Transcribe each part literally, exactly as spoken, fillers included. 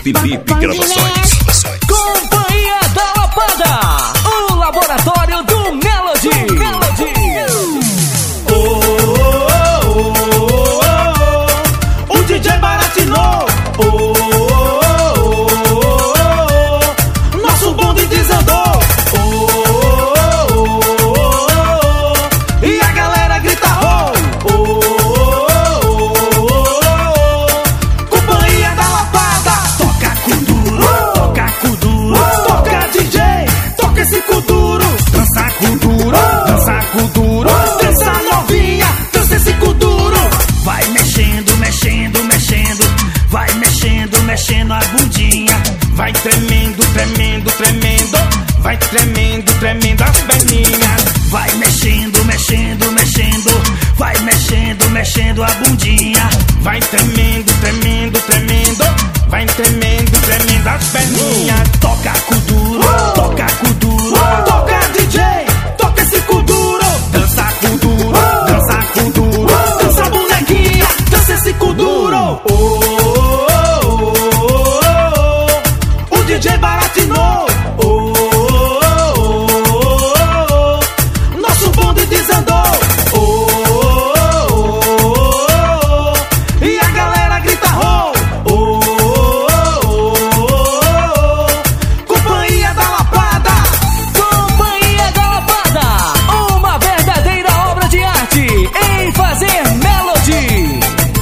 Felipe Gravações. Companhia da Lapada, o laboratório do Melody. Melody. Oh, oh, oh, oh, oh, oh. O D J baratinou. Oh, oh, oh, oh, oh. Nosso bonde desandou. Oh, oh, oh, oh, oh. E a galera grita ho. Oh, oh, oh, oh. Companhia da Lapada. Toca Kuduro, toca Kuduro, toca D J, toca esse Kuduro. Dança Kuduro, dança Kuduro, dança novinha, dança esse Kuduro. Vai mexendo, mexendo, mexendo, vai mexendo, mexendo a bundinha. Vai tremendo, tremendo, tremendo, vai tremendo, tremendo as perninhas. Vai mexendo, mexendo, mexendo, vai mexendo, mexendo a bundinha. Vai tremendo, tremendo, tremendo, vai tremendo, tremendo as perninhas. Toca Kuduro, toca Kuduro, toca D J, toca esse Kuduro. Dança Kuduro, dança Kuduro, dança bonequinha, dança esse Kuduro. Oh, oh, oh, oh, oh. O D J baratinou. Oh, oh, oh, oh. Nosso bonde desandou. Oh, oh, oh, oh. E a galera grita ho. Oh, oh, oh, oh. Companhia da Lapada. Companhia da Lapada, uma verdadeira obra de arte em fazer melody.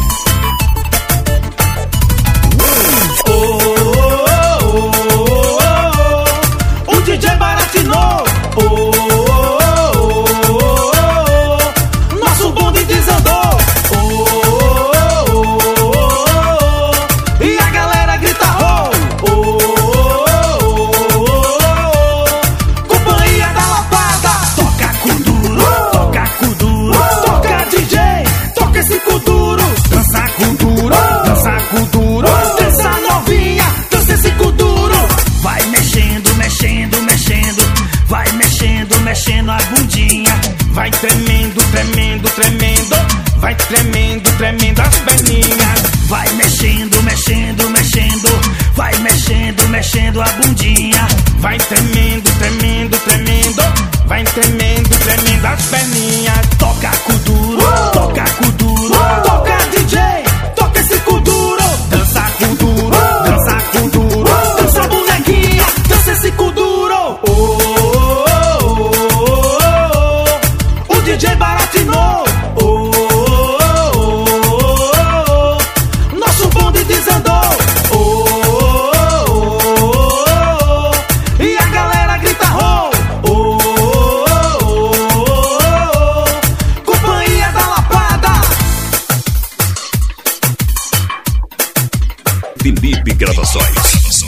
Oh, oh, oh, oh, oh. O D J baratinou. Oh, oh, oh, oh. Nosso bonde desandou. Oh, oh, oh, oh. E a galera grita ho. Oh, oh, oh, oh. Companhia da Lapada. Toca Kuduro, toca Kuduro, toca D J, toca esse Kuduro. Dança Kuduro, dança Kuduro, dança novinha, dança esse Kuduro. Vai mexendo, mexendo, mexendo, vai mexendo, mexendo a bundinha. Vai tremendo, tremendo, tremendo, vai tremendo, tremendo as perninhas. Vai mexendo, mexendo, mexendo, vai mexendo, mexendo a bundinha. Vai tremendo, tremendo, tremendo, vai tremendo, tremendo as perninhas. Toca Kuduro, toca Kuduro, toca D J, toca esse Kuduro. Dança Kuduro, dança Kuduro, dança bonequinha, dança esse Kuduro. Oh, oh, oh, oh, oh. O D J baratinou. Oh, oh, oh, oh. Nosso bonde desandou. Oh, oh, oh, oh. E a galera grita ho. Oh, oh, oh, oh. Companhia da Lapada. Felipe Gravações.